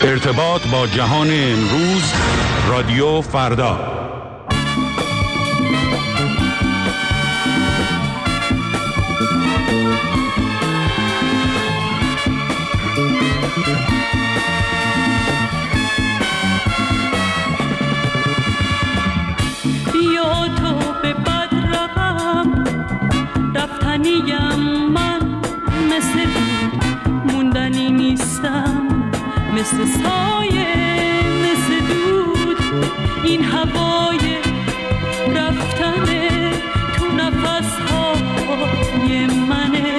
ارتباط با جهان امروز، رادیو فردا. بیا تو به بد رقم رفتنیم، من مثل موندنی نیستم، مثل سایه مثل دود، این هوای رفتنه تو نفسهای منه.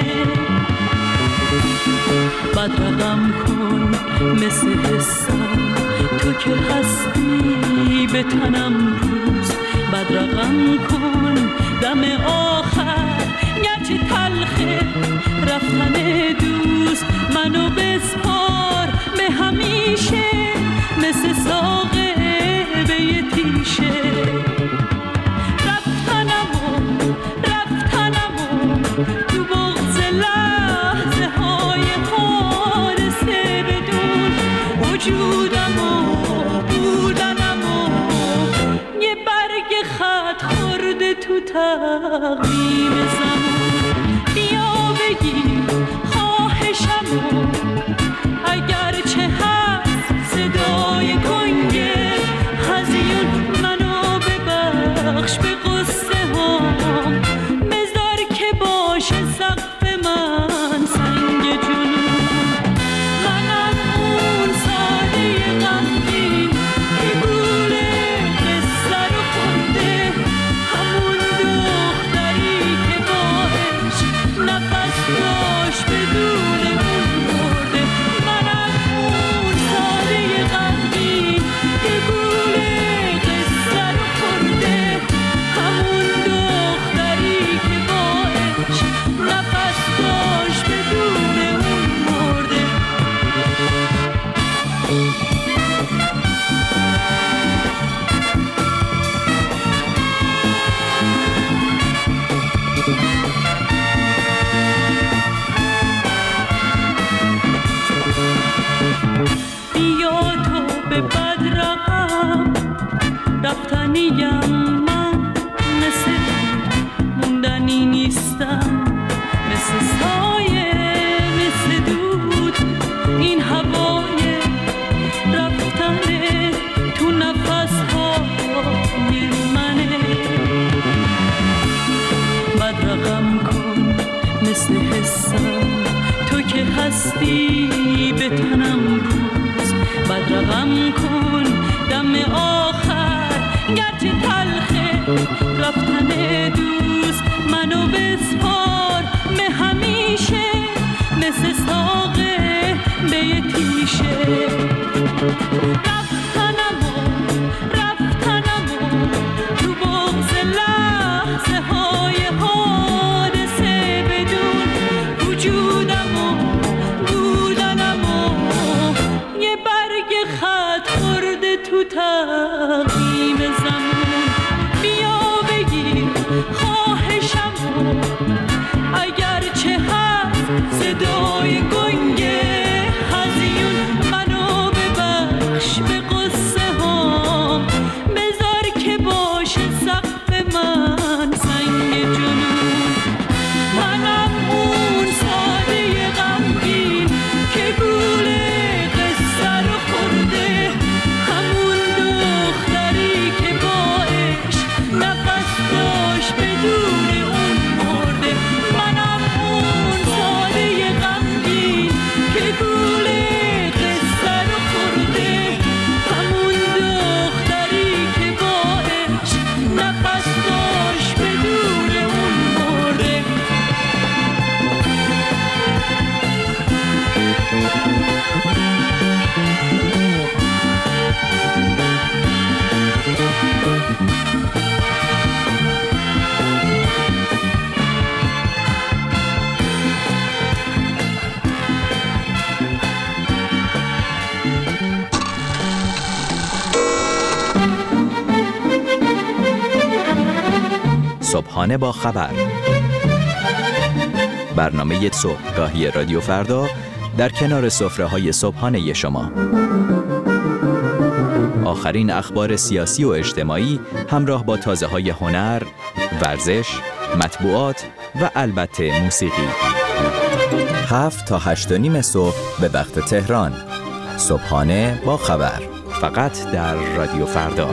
بد رقم کن مثل حسم، تو که هستی به تنم روز. بد رقم کن دم آخر گرچه تلخه رفتن دوست. منو بسپار به همیشه مثل ساقه به یه تیشه. رفتنمو تو بغض لحظه های حادثه بدون. وجودمو بودنمو یه برگ خط خورده تو تقویم زمان. بیا بگیر خواهشمو، اگرچه هست صدای گنگه هزیون. منو ببخش به قصه هام، بذار که باشه سقف من سنگ جنون. منم اون ساده غمگین که گول قصه رو خورده، همون دختری که با عشق نفس داشت بدون اون مرده. منم اون ساده غمگین که گول قصه رو خورده، همون دختری که با عشق نفس داشت بدون اون مرده. بیا تو به بد رقم رفتنیم، من مثل موندنی نیستم، مثل سایه مثل دود، این هوای رفتنه تو نفسهای منه. بد رقم کن مثل حسم، تو که هستی به تنم روز. بد رقم کن دم آخر گرچه تلخه رفتن دوست. منو بسپار به همیشه مثل ساقه به یه تیشه. رفتنمو تو بغض لحظه های حادثه بدون. وجودمو بودنمو یه برگ خط خورده تو تقویم زمان. بیا بگیر خواهشمو، اگرچه هست صدای گنگه هزیون. منو ببخش به قصه هام، بذار که باشه سقف من سنگ جنون. منم اون ساده غمگین که گول قصه رو خورده، همون دختری که با عشق نفس داشت بدون اون مرده. منم اون ساده غمگین که گول قصه رو خورده، همون دختری که با عشق نفس داشت بدون اون مرده. صبحانه با خبر، برنامه صبحگاهی رادیو فردا در کنار سفره‌های صبحانه شما. آخرین اخبار سیاسی و اجتماعی همراه با تازه‌های هنر، ورزش، مطبوعات و البته موسیقی. 7 تا 8:30 صبح به وقت تهران. صبحانه با خبر. فقط در رادیو فردا.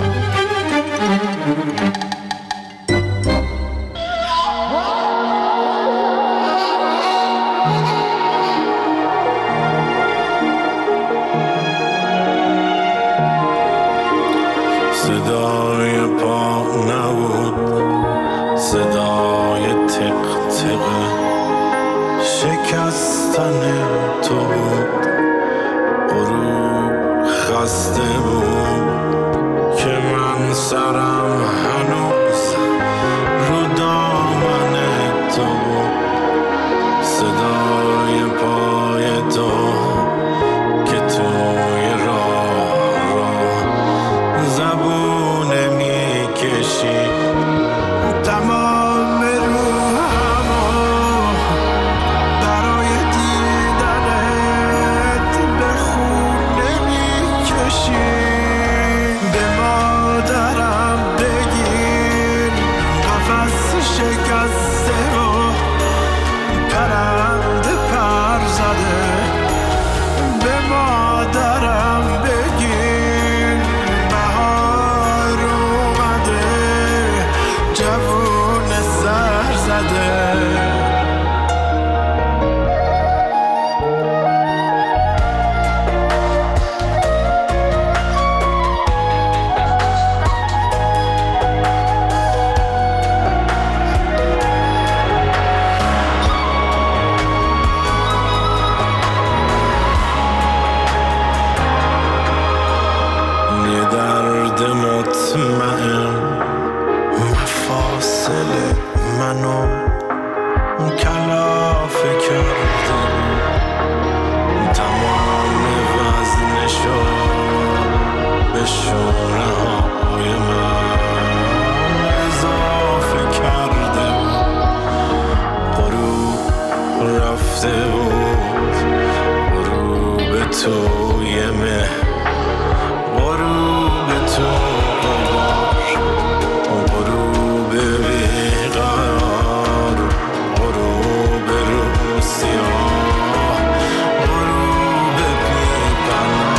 صدای پا نبود، صدای تق تق شکستن تو بود. غروب خسته بود که من سرم هنوز رو دامن تو بود. صدای پای تو که توی راه زبونه می کشی. تمام روحمو برای دیدنت به خونه می کشی. به مادرم بگیر قفس شکسته و پرنده پر زده. به مادرم بگیر بهار اومده، جوون سر زده. یه درد مطمئن مفاصل منو کلافه کرده بود. تمام وزنشو به شونه های من اضافه کرده بود. غروب رفته بود، غروب توی مه، غروب تو غبار، غروب بیقرار، غروب رو سیاه، غروب بی‌پناه.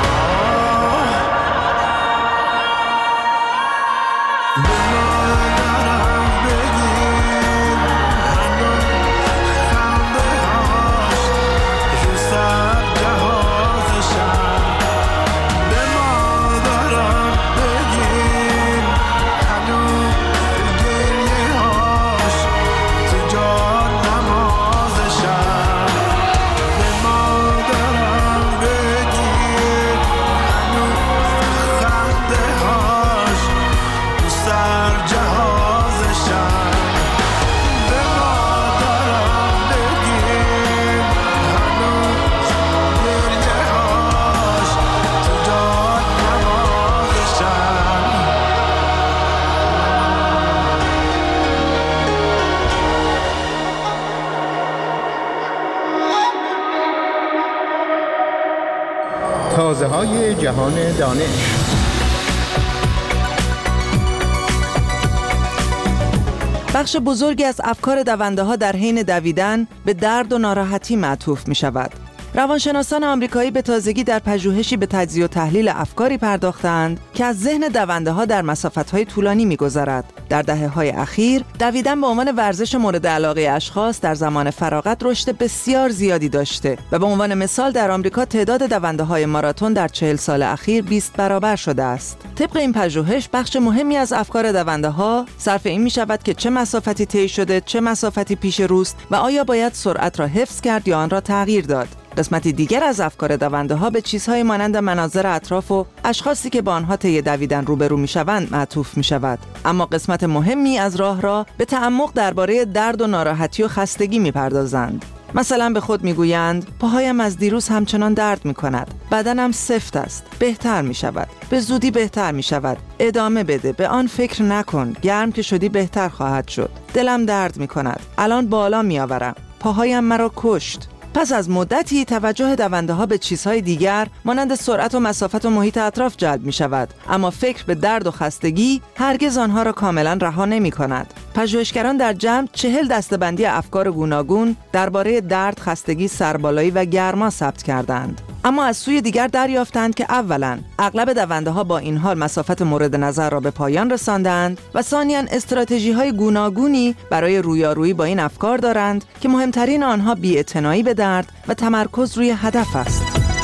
به مادرم بگیر هنوز خنده هاش رو سر جهازشم. به مادرم بگیر هنوز گریه هاش تو جان نمازشم. به مادرم بگیر هنوز خنده هاش تو سر جهازشم. به مادرم بگیر هنوز گریه هاش تو جان نمازشم. تازه‌های جهان دانش. بخش بزرگی از افکار دونده‌ها در حین دویدن به درد و ناراحتی معطوف می شود. روانشناسان آمریکایی به تازگی در پژوهشی به تجزیه و تحلیل افکاری پرداختند که از ذهن دونده‌ها در مسافت‌های طولانی می‌گذرد. در دهه‌های اخیر، دویدن به عنوان ورزش مورد علاقه اشخاص در زمان فراغت رشد بسیار زیادی داشته و به عنوان مثال در آمریکا تعداد دونده‌های ماراتون در 40 سال اخیر 20 برابر شده است. طبق این پژوهش، بخش مهمی از افکار دونده‌ها صرف این می‌شود که چه مسافتی طی شده، چه مسافتی پیش روست و آیا باید سرعت را حفظ کرد یا آن را تغییر داد. قسمتی دیگر از افکار دونده‌ها به چیزهای مانند مناظر اطراف و اشخاصی که با آنها طی دویدن روبرو می‌شوند معطوف می‌شود. اما قسمت مهمی از راه را به تعمق درباره درد و ناراحتی و خستگی می‌پردازند. مثلا به خود میگویند پاهایم از دیروز همچنان درد می‌کند، بدنم سفت است، بهتر می‌شود، به زودی بهتر می‌شود، ادامه بده، به آن فکر نکن، گرم که شدی بهتر خواهد شد، دلم درد می‌کند، الان بالا می‌آورم، پاهایم مرا کشت. پس از مدتی توجه دونده‌ها به چیزهای دیگر مانند سرعت و مسافت و محیط اطراف جلب می‌شود، اما فکر به درد و خستگی هرگز آنها را کاملاً رها نمی‌کند. پژوهشگران در جمع 40 دسته‌بندی افکار گوناگون درباره درد، خستگی، سربالایی و گرما ثبت کردند. اما از سوی دیگر دریافتند که اولاً اغلب دونده‌ها با این حال مسافت مورد نظر را به پایان رساندند و ثانیاً استراتژی‌های گوناگونی برای رویارویی با این افکار دارند که مهمترین آنها بی‌اعتنایی به درد و تمرکز روی هدف است.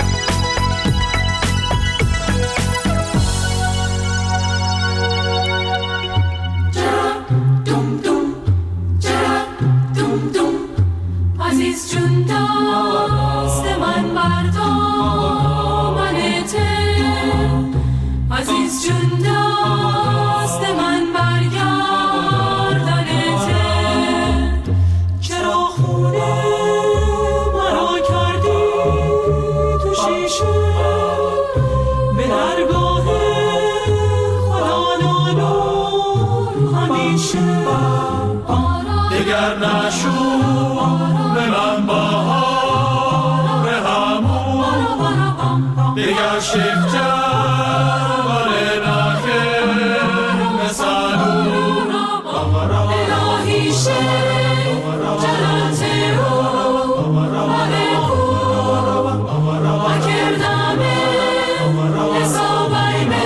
عزیز جون دست من بردامنته، عزیز جون دست من برگردنته، چرا خونه مرا کردی تو شیشه، به درگاه خدا نالون همیشه، دگر نشو به من بهار همون، دگر شکر باره نخیر مثلون، الهی شکر جلالت او باره کن و کردمه حسابی به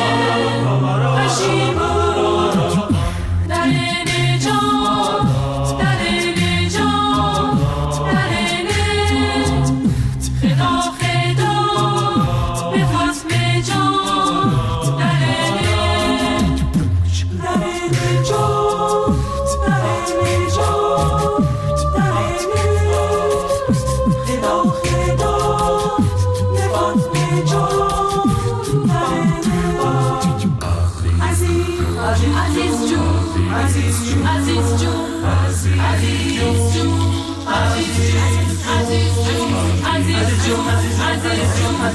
پشیمون، در نجات در نجات در نجات خدا خدا به ختم جان، در نجات در نجات در نجات در نجات خدا خدا به ختم جان، در نجات عزیز جون عزیز جون عزیز جون عزیز جون عزیز جون عزیز جون عزیز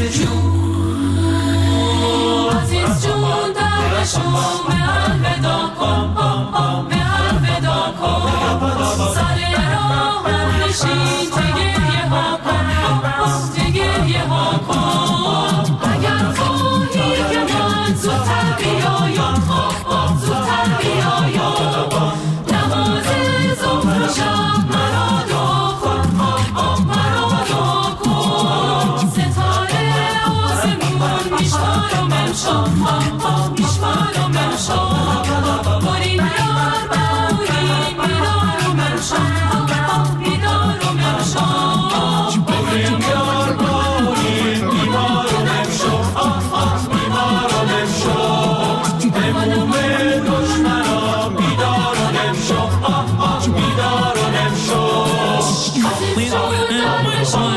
جون درشون به الوداع کن، به الوداع کن، سر راه نشین تگریه ها کن، تگریه ها کن، اگر خواهی که من زودتر بیایم، زودتر بیایم، نماز ظهر و شب مرا دعا کن، مرا دعا کن، ستاره آسمون میشمارم امشب، میشمارم امشب، برین یار برین بیدارم امشب، بیدارم امشب، برین یار برین بیدارم امشب، بیدارم امشب، اموم دشمنا بیدارم امشب، بیدارم امشب، عزیز جون درشون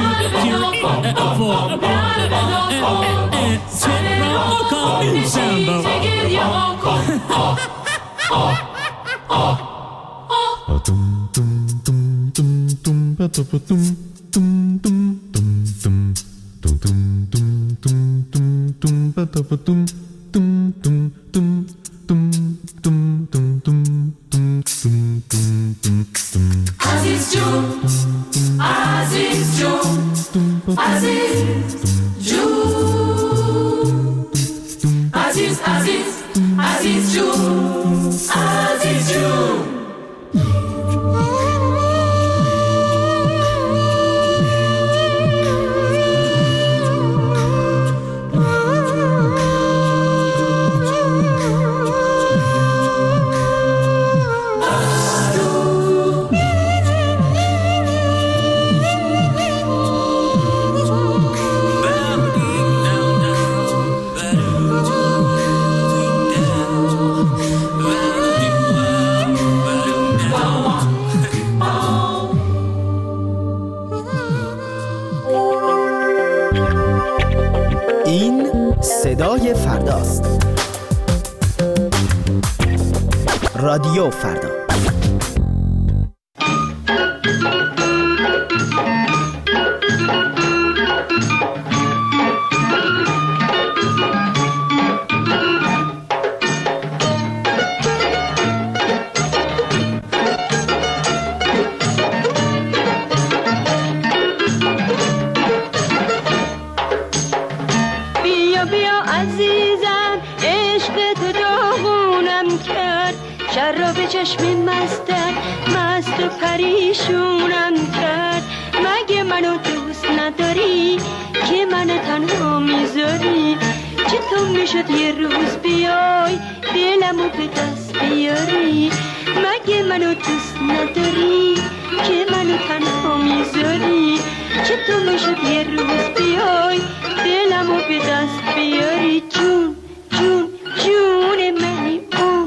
تگریه ها کن. عزیز جون عزیز جون عزیز جون عزیز عزیز عزیز جون عزیز جون. این صدای فرداست. رادیو فردا. عزیزم عشق تو داغونم کرد، شراب چشم مست و پریشونم کرد. مگه منو دوست نداری که منو تنها میذاری؟ چطور میشد یه روز بیای دلمو به دست بیاری؟ مگه منو دوست نداری که منو تنها میذاری؟ چطور میشد یه روز بیای دلمو به دست بیاری؟ جون جون جون منی،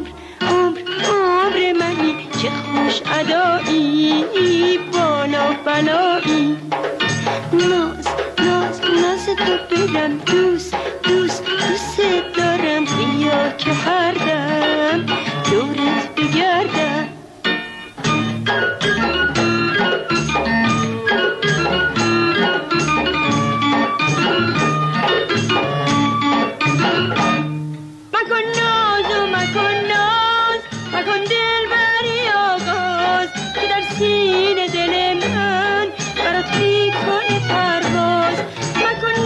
عمر منی، چه خوش ادایی بالا بلایی. ناز تو برم دوست دارم، بیا که هر دم دورت بگردم. مکن دل بری آغاز که در سینه دل من برات میکنه پرواز. مکن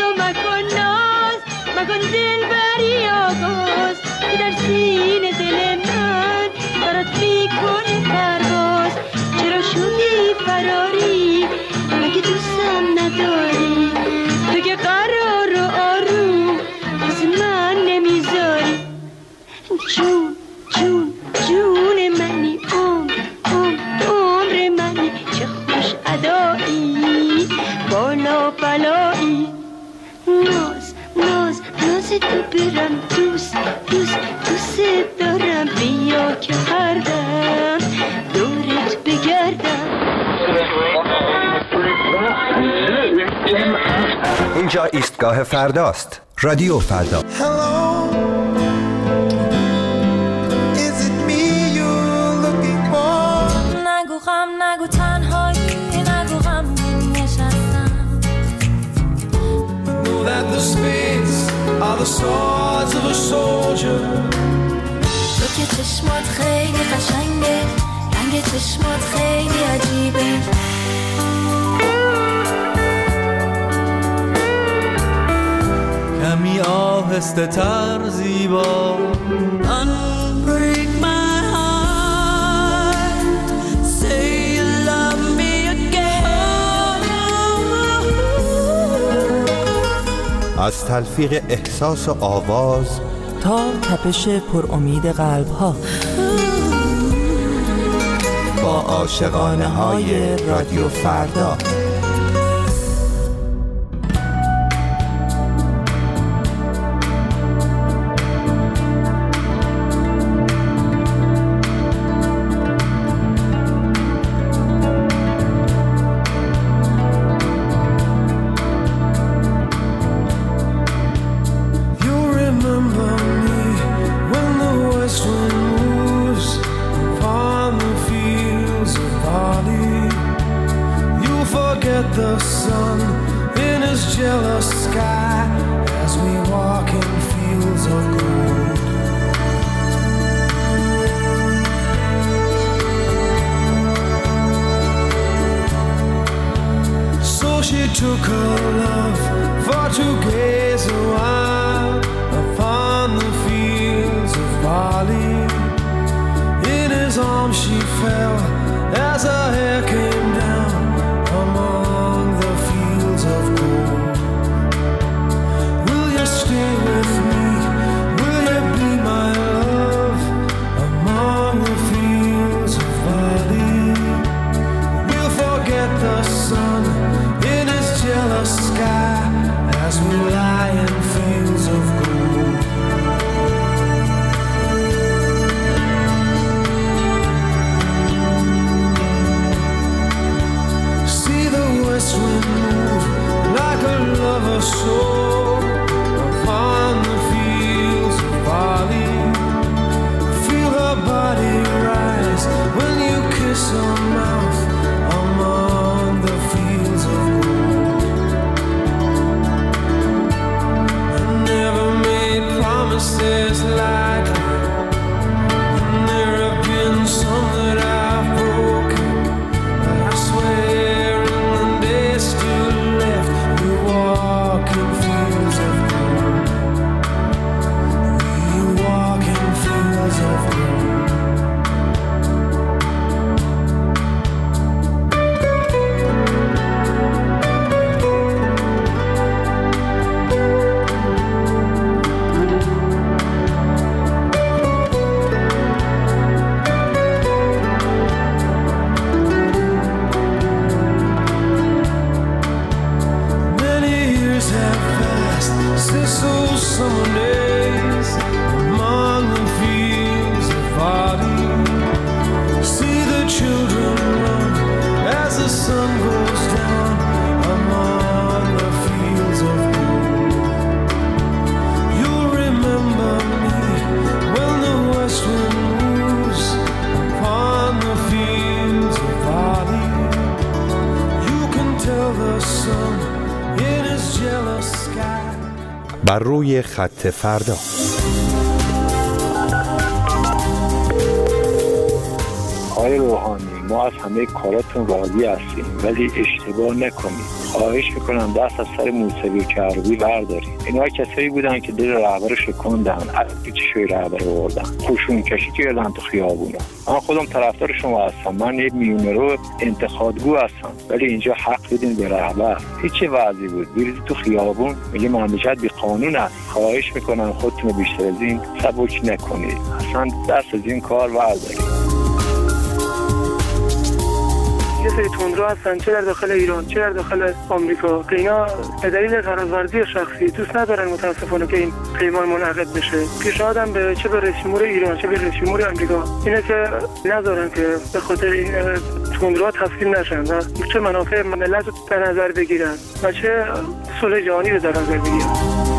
دل بری آغاز که در سینه دل من برات میکنه پرواز. چرا شدی فراری؟ مگه دوستم نداری؟ تو که قرار و آروم از من نمیذاری. جون منی، عمر منی، چه خوش ادایی بالا بلایی. ناز تو برم دوست دارم، بیا که هر دم دورت بگردم. اینجا ایستگاه فرداست. رادیو فردا. نگو تنهایی، نگو غمگین نشستم. Know that the spades are the swords of a soldier. تو که چشمات خیلی قشنگه، رنگ چشمات خیلی عجیبه. کمی آهسته تر زیبا. Unbreak my از تلفیق احساس و آواز تا تپش پر امید قلب ها، با عاشقانه های رادیو فردا. Took her love for to gaze a while upon the fields of barley. In his arms she fell as her hair came down among the fields of gold. Will you stay with me? Will you be my love among the fields of barley? We'll forget the sun in his jealous sky as we lie in fields of gold. those summer days among the fields of barley. See the children run as the sun goes down among the fields of gold. You'll remember me when the west wind moves upon the fields of barley. You can tell the sun in his jealous sky. بر روی خط فردا. آقای روحانی، ما از همه کاراتون راضی هستیم ولی اشتباه نکنید. خواهش میکنم دست از سر موسیقی کروبی بردارید. اینا کسایی بودن که دل رهبر شکوندن، از پیچشوی رهبر آوردن، خوشون کشی کردن تو خیابونا. من خودم طرفدار شما هستم، من یه میونرو انتخابگو هستم، ولی اینجا حق بدین به رهبر. هیچ وضعی بود بریزید تو خیابون میگه مملکت بی قانون است. خواهش میکنم خودتون بیشتر از این سبک نکنید، اصلا دست از این کار بردارید. یه سری تندرو هستن چه در داخل ایران چه در داخل آمریکا که اینا به دلیل قراردادی شخصی دوست ندارن متاسفانه که این پیمان منعقد بشه. پیشنهادم به چه به رئیس جمهور ایران چه به رئیس جمهور آمریکا اینه که نذارن که به خاطر این تندروها تسلیم نشن و چه منافع ملت رو در نظر بگیرن و چه صلح جهانی رو در نظر بگیرن.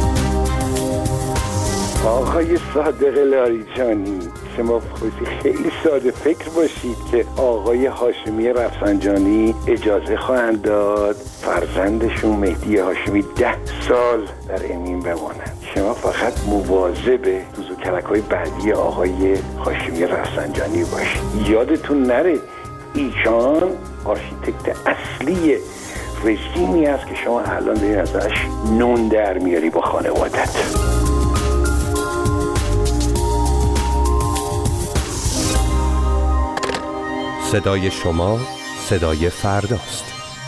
آقای صادق لاریجانی، شما خیلی ساده فکر باشید که آقای هاشمی رفسنجانی اجازه خواهند داد فرزندشون مهدی هاشمی 10 سال در امین بمانند. شما فقط مواظب دوز و کلک‌های بعدی آقای هاشمی رفسنجانی باشید. یادتون نره ایشان آرشیتکت اصلی رژیمی است که شما الان دارید ازش نون در میاری با خانوادت. صدای شما صدای فرداست.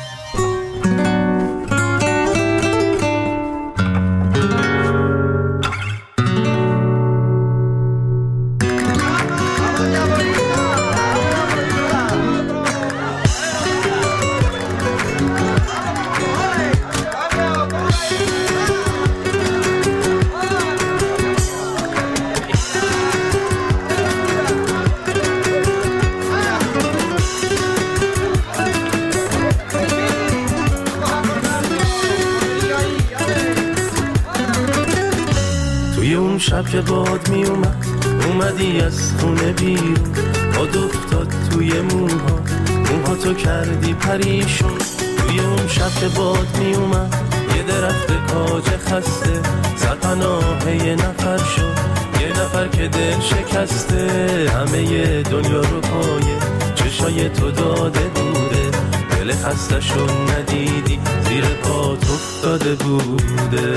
شب که باد می اومدی از خونه بیرون، باد افتاد توی موها تو کردی پریشون. توی اون شب که باد می اومد یه درخت کاج خسته سرپناه یه نفر شد، یه نفر که دل شکسته همه دنیا رو پایه چشای تو داده بوده، دل خسته شو ندیدی زیر پات افتاده بوده.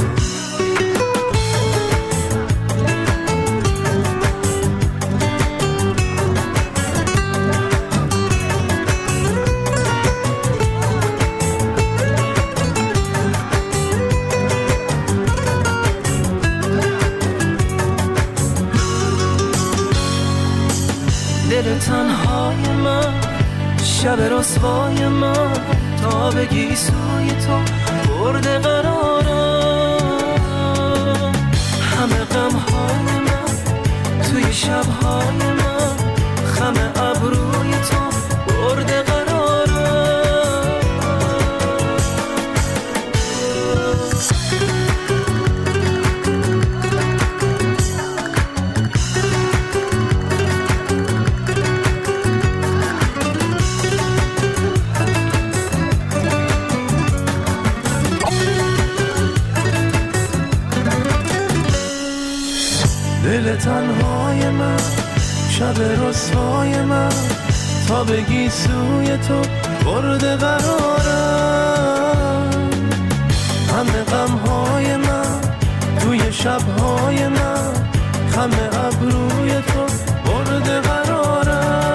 دل تنهای من شب رسوای من تا بگی سوی تو برده قرارم، همه غمهای من توی شبهای من خم ابروی تو برده قرارم. دل تنهای من شب رسوای من تا بگی سوی تو برده قرارم، همه غمهای من توی شبهای من خم ابروی تو برده قرارم.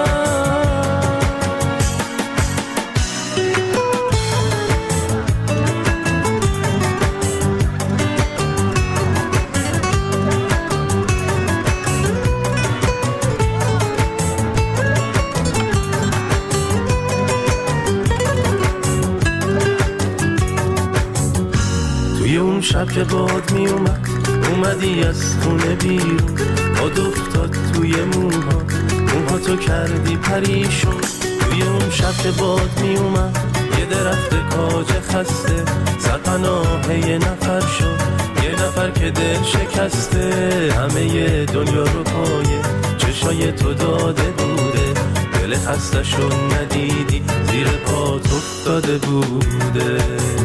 توی اون شب که باد می اومد اومدی از خونه بیرون، باد افتاد توی موها تو کردی پریشون. توی اون شب که باد می اومد یه درخت کاج خسته سرپناه یه نفر شد، یه نفر که دل شکسته همه دنیا رو پایه چشای تو داده بوده، دل خسته شد ندیدی زیر پات افتاده بوده.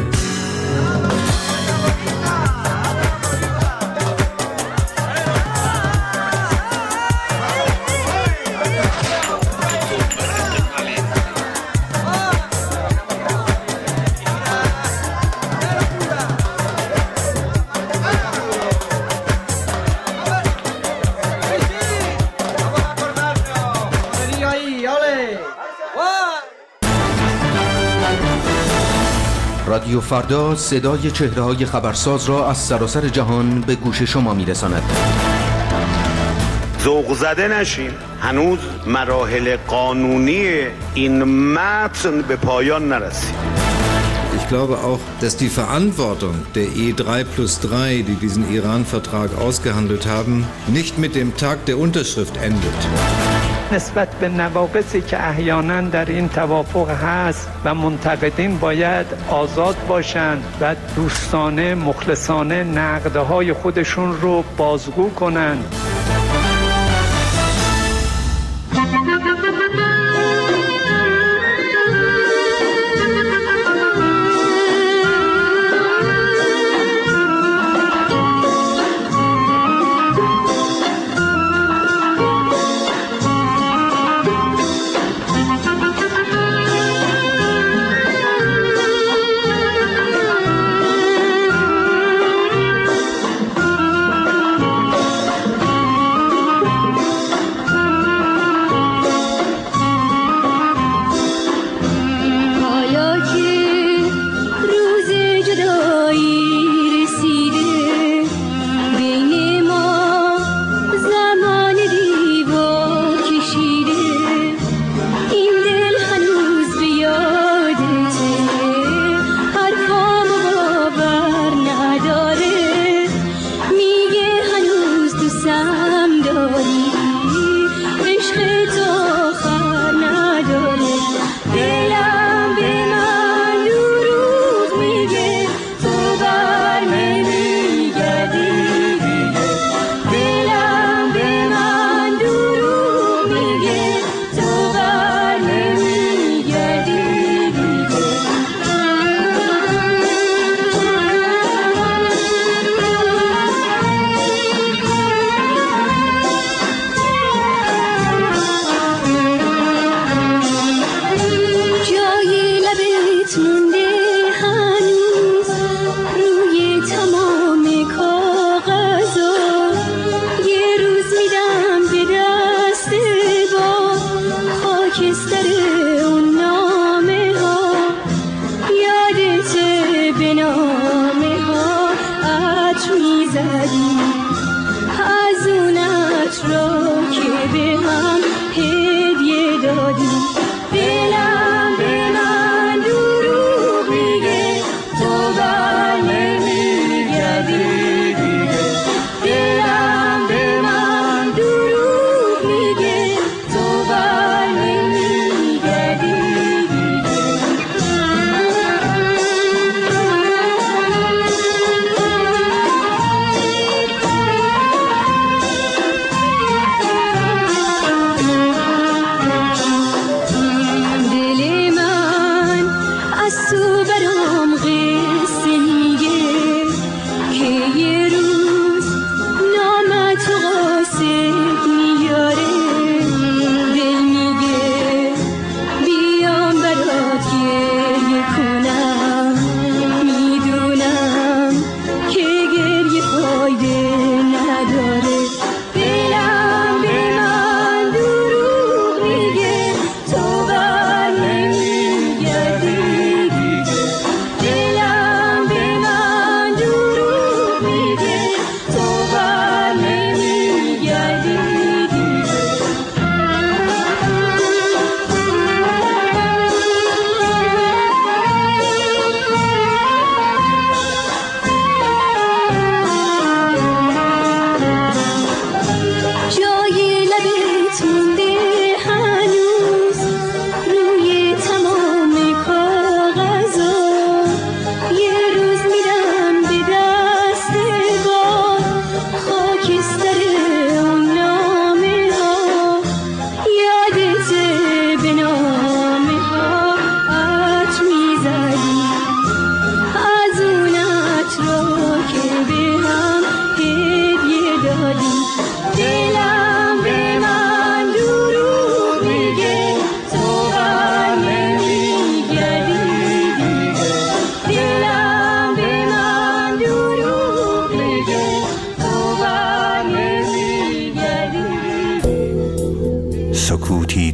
رادیو فردا صدای چهره‌های خبرساز را از سراسر جهان به گوش شما می‌رساند. ذوق زده نشین، هنوز مراحل قانونی این متن به پایان نرسید. Ich glaube auch, dass die Verantwortung der E3+3, die diesen Iran-Vertrag ausgehandelt haben, nicht mit dem Tag der Unterschrift endet. نسبت به نواقصی که احیانا در این توافق هست و منتقدین باید آزاد باشند و دوستانه مخلصانه نقدهای خودشون رو بازگو کنند.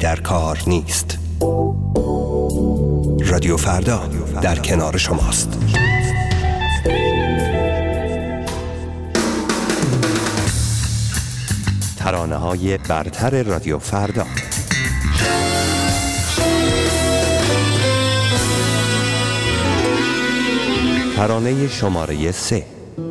در کار نیست. رادیو فردا در کنار شماست. ترانه‌های برتر رادیو فردا. ترانه شماره 3.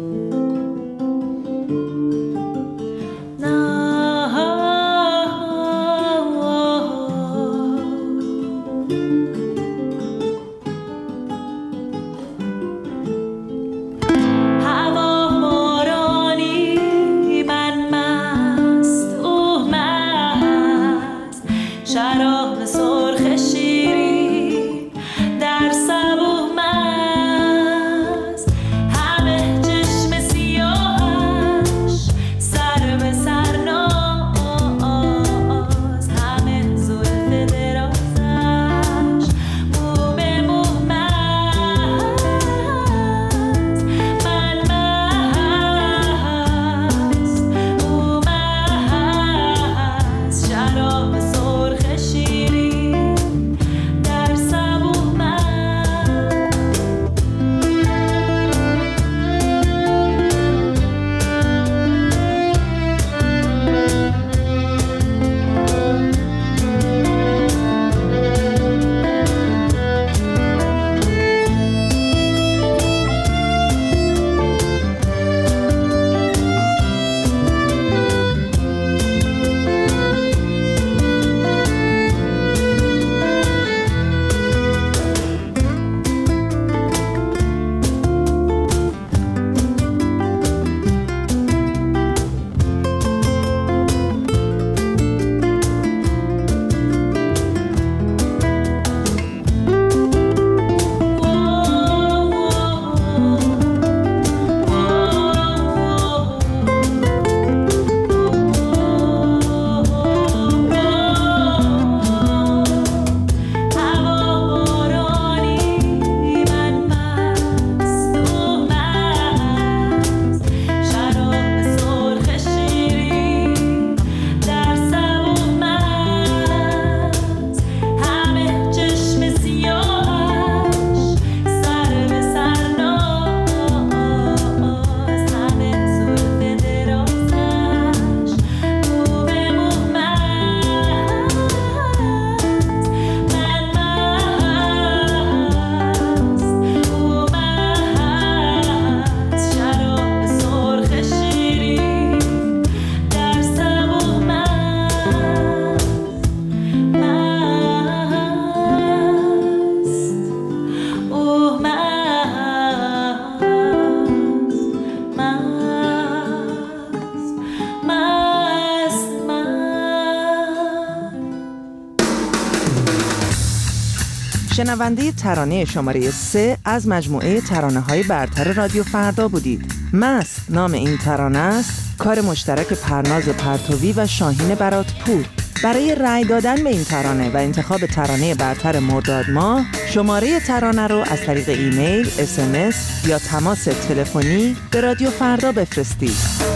شنونده ترانه شماره 3 از مجموعه ترانه‌های برتر رادیو فردا بودید. مست نام این ترانه است، کار مشترک پرناز پرتوی و شاهین براتپور. برای رأی دادن به این ترانه و انتخاب ترانه برتر مرداد ماه، شماره ترانه رو از طریق ایمیل، SMS یا تماس تلفنی به رادیو فردا بفرستید.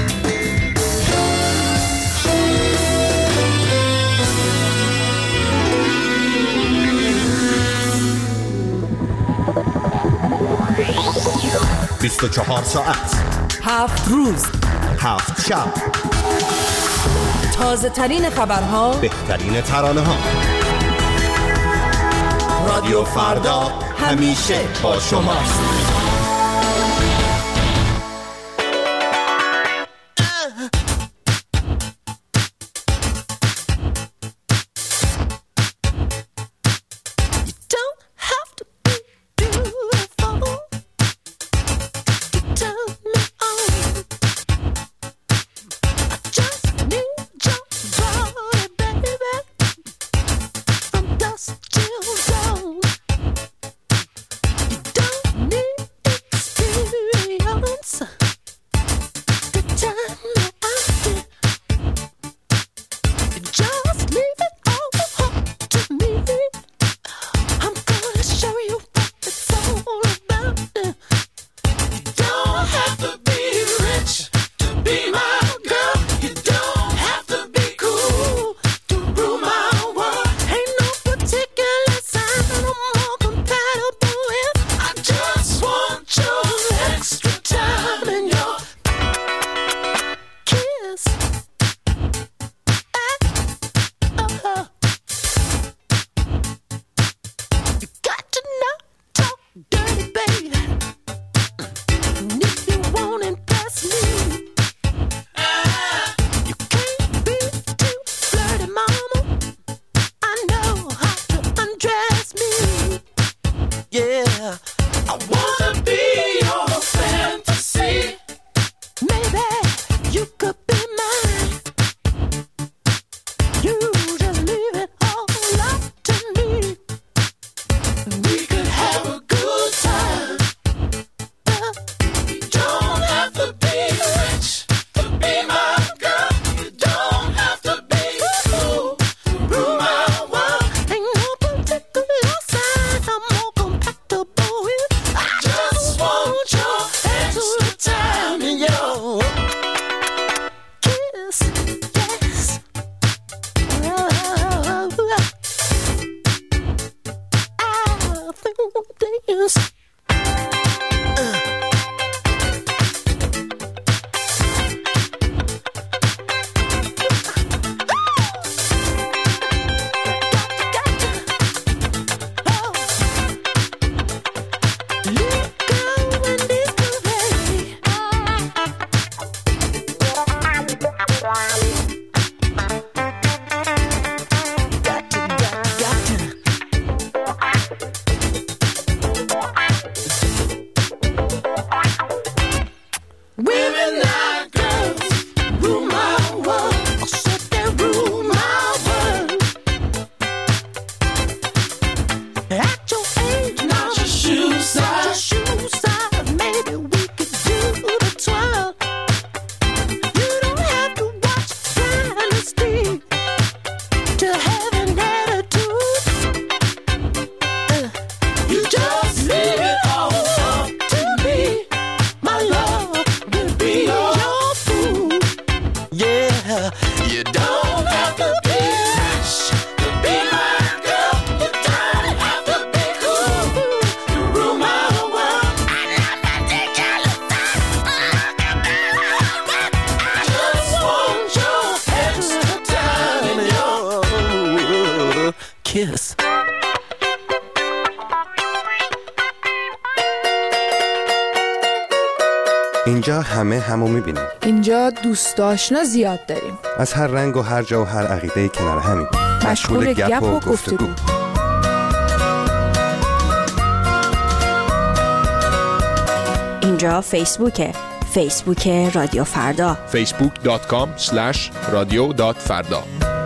بیست و 24 ساعت 7 روز 7 شب، تازه ترین خبرها، بهترین ترانه ها. رادیو فردا همیشه با شماست. Need اینجا همه همو میبینیم. اینجا دوست آشنا زیاد داریم. از هر رنگ و هر جا و هر عقیده کنار همین. مشغول گپ و گفتگو. اینجا فیسبوکه. فیسبوک رادیو فردا. facebook.com/radio.farda.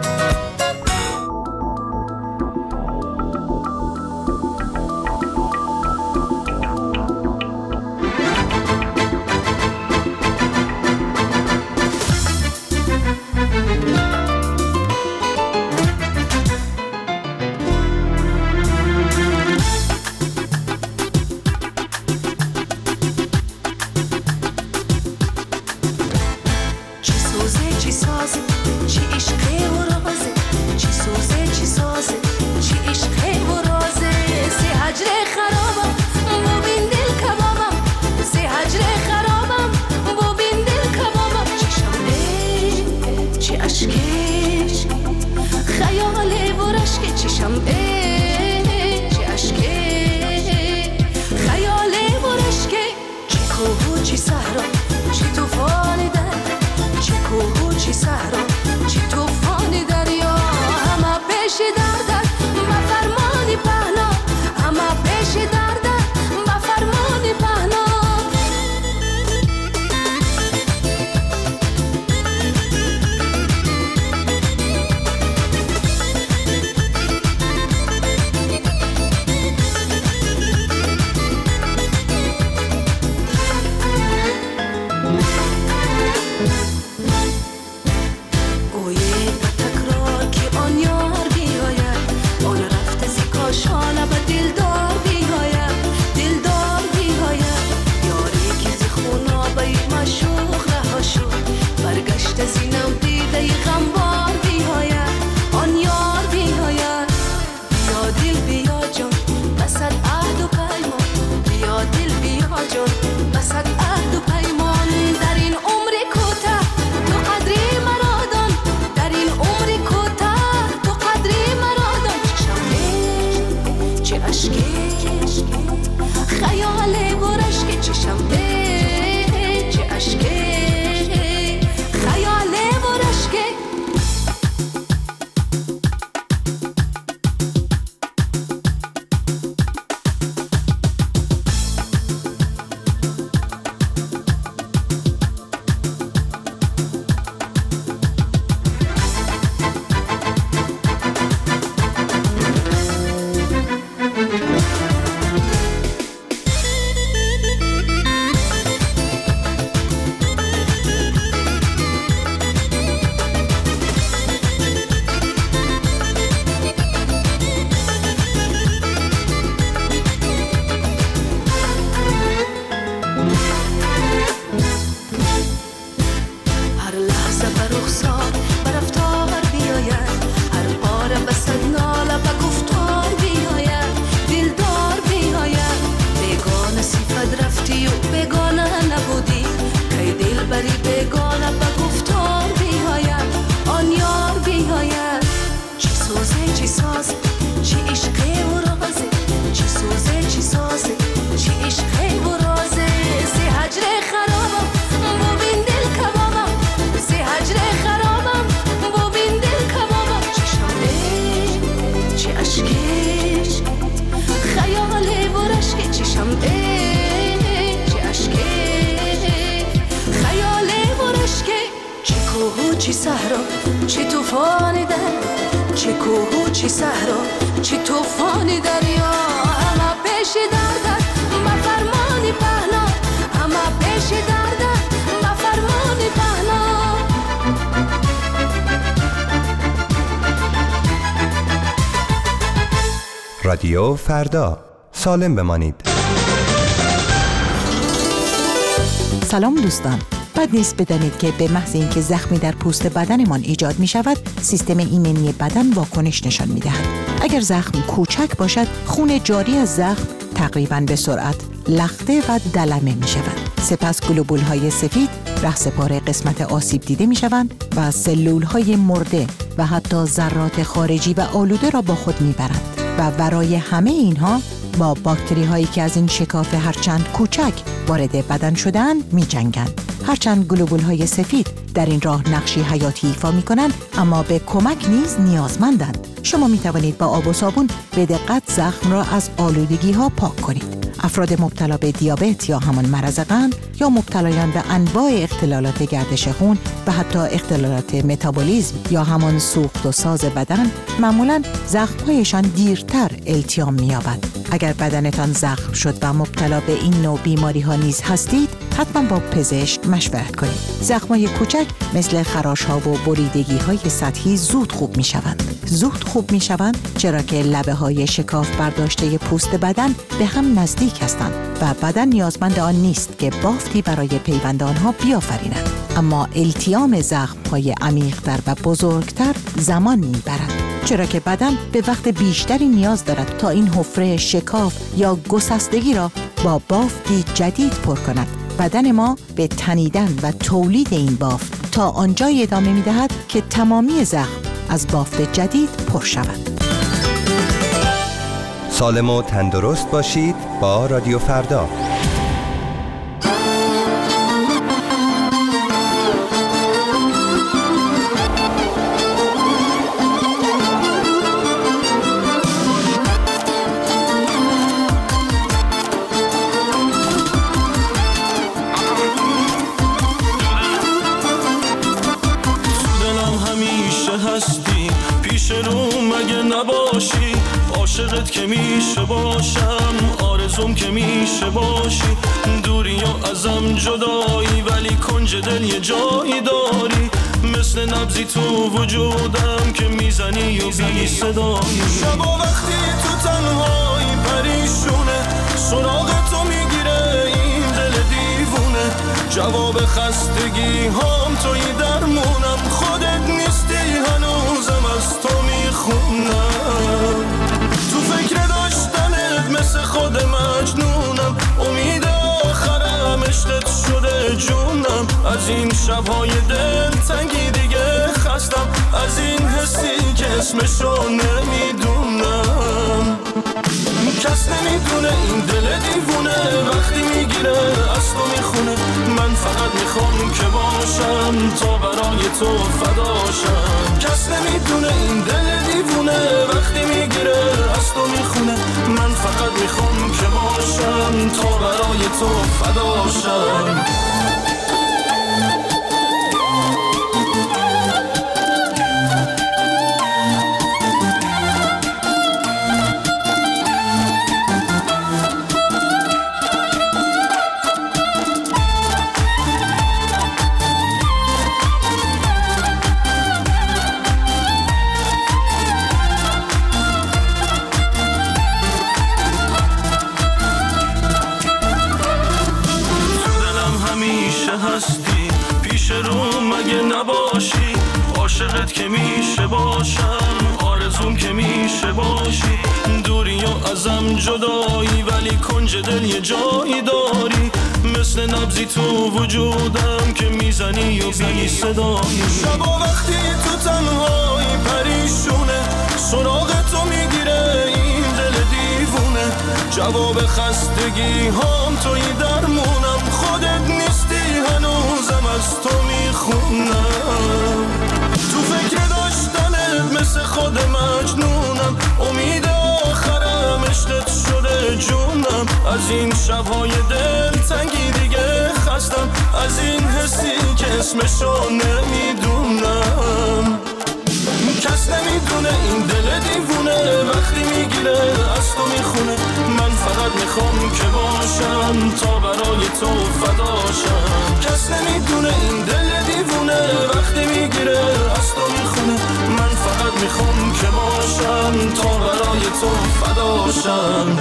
چی صحرا چی طوفانی در چی کوه و چی صحرا چی طوفانی دریا همه پیش دردت با فرمانی پهنا همه پیش دردت با فرمانی پهنا. رادیو فردا، سالم بمانید. سلام دوستان، بد نیست بدانید که به محض اینکه زخمی در پوست بدنمان ایجاد می شود، سیستم ایمنی بدن واکنش نشان می دهد. اگر زخم کوچک باشد، خون جاری از زخم تقریباً به سرعت لخته و دلمه می شود. سپس گلوبول های سفید رهسپار قسمت آسیب دیده می شوند و سلول های مرده و حتی ذرات خارجی و آلوده را با خود می برند و برای همه اینها با باکتری هایی که از این شکاف هرچند کوچک وارد بدن شدند می جنگند. هرچند گلوبول های سفید در این راه نقشی حیاتی ایفا می کنند، اما به کمک نیز نیازمندند. شما می توانید با آب و صابون به دقت زخم را از آلودگی ها پاک کنید. افراد مبتلا به دیابت یا همان مرض قند یا مبتلایان به انواع اختلالات گردش خون و حتی اختلالات متابولیسم یا همان سوخت و ساز بدن معمولاً زخم‌هایشان دیرتر التیام می‌یابد. اگر بدنتان زخم شد و مبتلا به این نوع بیماری‌ها نیز هستید، حتما با پزشک مشورت کنید. زخم‌های کوچک مثل خراش‌ها و بریدگی‌های سطحی زود خوب می‌شوند. زود خوب می‌شوند چرا که لبه‌های شکاف برداشته پوست بدن به هم نزدیک هستند و بدن نیازمند آن نیست که بافتی برای پیوند آنها بیافریند. اما التیام زخم‌های عمیق‌تر و بزرگتر زمان می‌برد، چرا که بدن به وقت بیشتری نیاز دارد تا این حفره شکاف یا گسستگی را با بافتی جدید پر کند. بدن ما به تنیدن و تولید این بافت تا آنجای ادامه می‌دهد که تمامی زخم از بافت جدید پر شود. سالم و تندرست باشید با رادیو فردا. عاشقت که میشه باشم، آرزوم که میشه باشی، دوری یا ازم جدایی ولی کنج دل یه جایی داری، مثل نبضی تو وجودم که میزنی و بی صدایی. شبا وقتی تو تنهایی پریشونه، سراغ تو میگیره این دل دیوونه، جواب خستگی هام توی درمونم، خودت نیستی هنوزم از تو میخونم، تو فکر داشتنت مثل خود مجنونم، امید آخرم عشقت شده جونم، از این شبهای دل تنگی دیگه خستم، از این حسی که اسمشو نمیدونم، کس نمیدونه این دل دیوونه وقتی میگیره از تو میخونه، من فقط میخوام که باشم تا برای تو فداشم، کس نمیدونه این دل دیوونه وقتی میگیره از تو میخونه، من فقط میخوام که باشم تا برای تو فداشم. پیش رو مگه نباشی، عاشقت که میشه باشم، آرزوم که میشه باشی، دوری و ازم جدایی ولی کنج دل یه جایی داری، مثل نبضی تو وجودم که میزنی و بی صدایی. شبا وقتی تو تنهایی پریشونه، سراغ تو میگیره این دل دیوونه، جواب خستگی هام توی درمونم، خودت نیستی هنوزم از تو میخونم، تو فکر داشتنت مثل خود مجنونم، امید آخرم عشقت شده جونم، از این شبهای دل تنگی دیگه خستم، از این حسی که اسمشو نمیدونم، کس نمیدونه این دل دیوونه وقتی میگیره از تو میخونه، من فقط میخوام که باشم تا برای تو فداشم، کس نمیدونه این دل دیوونه وقتی میگیره از تو میخونه، من فقط میخوام که باشم تا برای تو فداشم.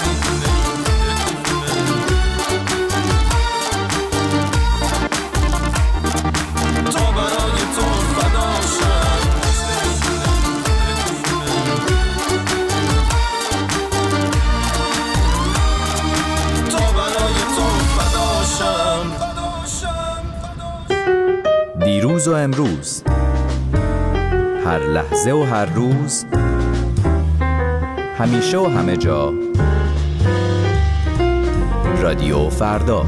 دیروز و امروز، هر لحظه و هر روز، همیشه و همه جا، رادیو فردا.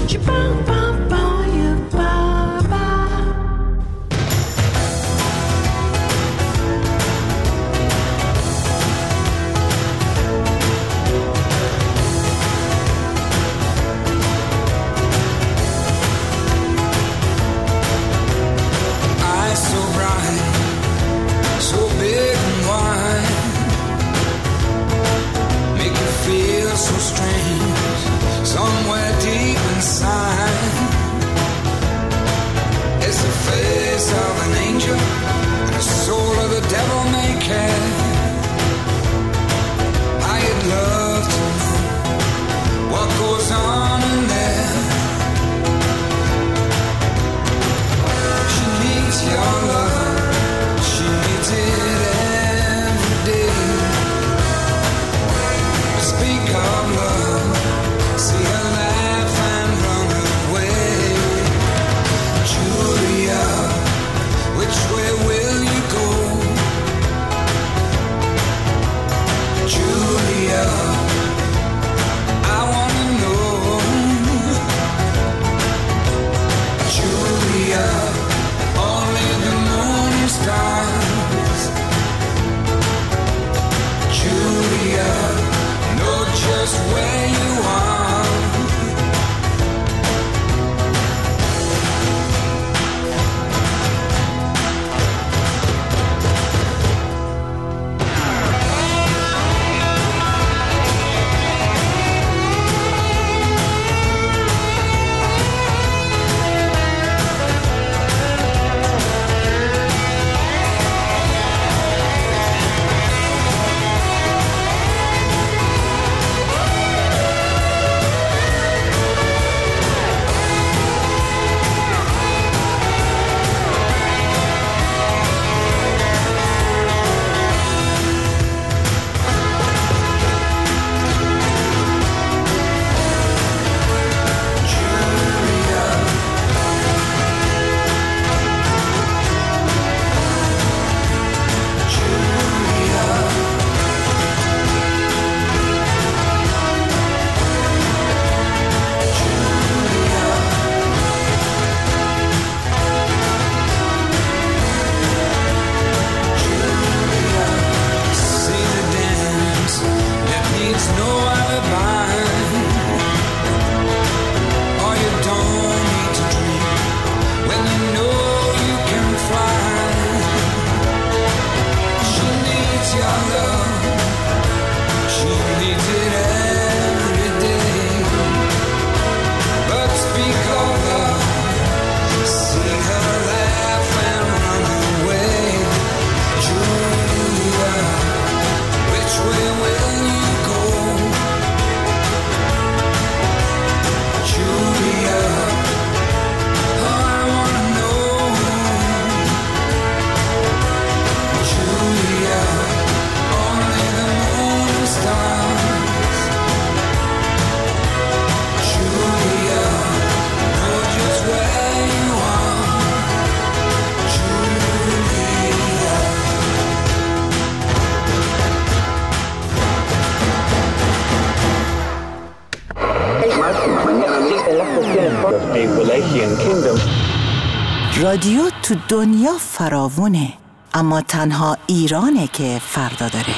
رادیو تو دنیا فراوونه، اما تنها ایرانه که فردا داره.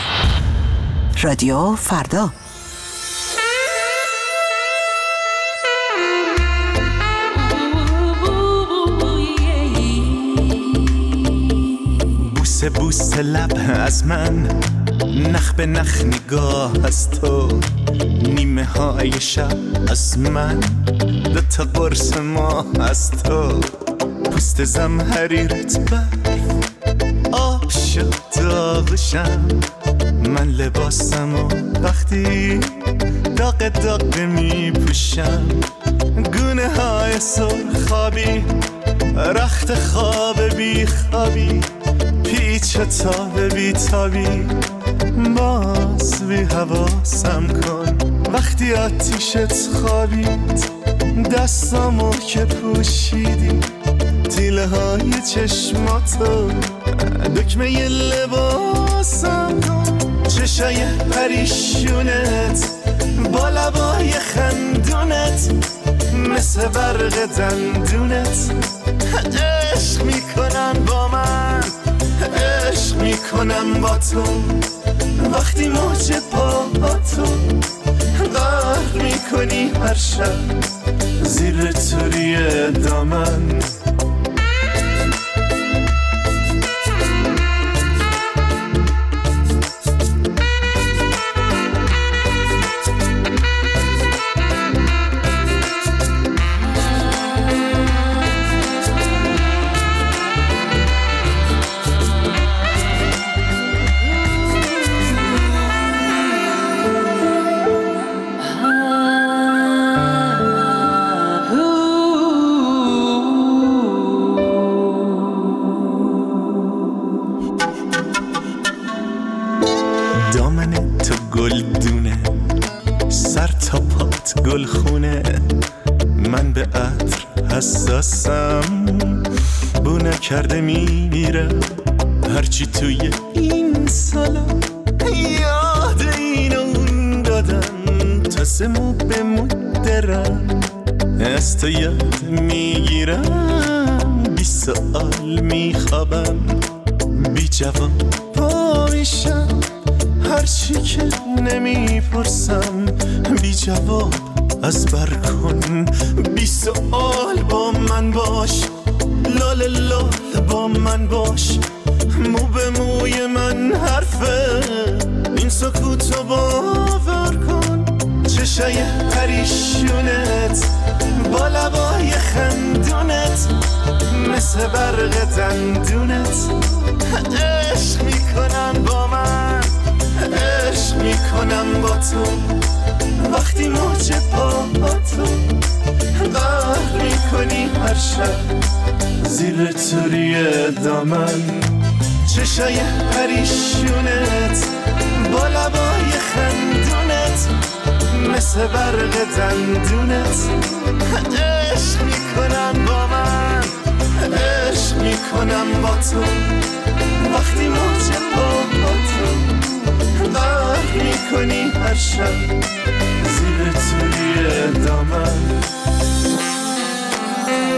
رادیو فردا. بوسه بوسه لب از من، نخ به نخ نگاه از تو، نیمه های شب از من، دوتا قرص ماه از تو، پوست زمهریرت برف آب شد داغشم، من لباسمو وقتی داغ داغ می پوشم، گونه های سرخابی رخت خواب بی خوابی، پیچ تاب بی تابی، باز بی حواسم کن وقتی آتیشت خوابید، دستامو که پوشیدی تیله های چشماتو، دکمه ی لباسم کن، چشای پریشونت با لبای خندونت مثل برق دندونت عشق میکنن با من، عشق میکنم با تو وقتی موج پاهاتو غرق میکنی هر شب زیر توری دامن. بونه کرده میره هرچی توی این سالا یاد این و اون دادم تا سمو به مدرم از تو یاد میگیرم 20 سال میخوابم بی جواب پا میشم هرچی که نمیپرسم بی جواب از بر کن 20 سال با من باش لال لال با من باش مو به موی من حرفه این سکوتو باور کن چشای پریشونت با لبای خندونت مثل برق دندونت عشق میکنن با من عشق میکنم با تو وقتی موج پاهاتو غرق میکنی هر شب زیر توری دامن چشای پریشونت با لبای خندونت مثل برق دندونت عشق میکنم با من عشق میکنم با تو وقتی موج پاهاتو غرق میکنی هر شب زیر توی دامن.